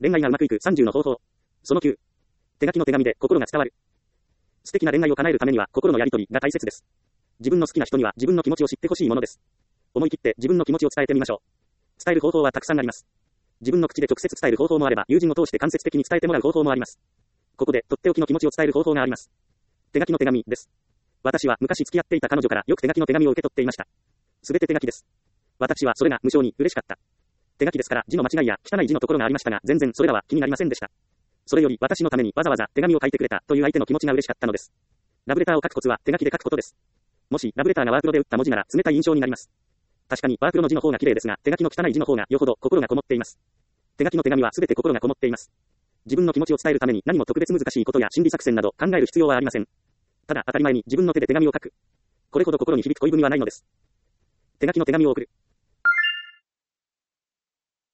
恋愛がうまくいく30の方法。その9。手書きの手紙で心が伝わる。素敵な恋愛を叶えるためには心のやり取りが大切です。自分の好きな人には自分の気持ちを知ってほしいものです。思い切って自分の気持ちを伝えてみましょう。伝える方法はたくさんあります。自分の口で直接伝える方法もあれば、友人を通して間接的に伝えてもらう方法もあります。ここでとっておきの気持ちを伝える方法があります。手書きの手紙です。私は昔付き合っていた彼女からよく手書きの手紙を受け取っていました。すべて手書きです。私はそれが無性に嬉しかった。手書きですから字の間違いや汚い字のところがありましたが、全然それらは気になりませんでした。それより私のためにわざわざ手紙を書いてくれたという相手の気持ちが嬉しかったのです。ラブレターを書くコツは手書きで書くことです。もしラブレターがワープロで打った文字なら冷たい印象になります。確かにワープロの字の方が綺麗ですが、手書きの汚い字の方がよほど心がこもっています。手書きの手紙はすべて心がこもっています。自分の気持ちを伝えるために何も特別難しいことや心理作戦など考える必要はありません。ただ当たり前に自分の手で手紙を書く。これほど心に響く恋文はないのです。手書きの手紙を送る。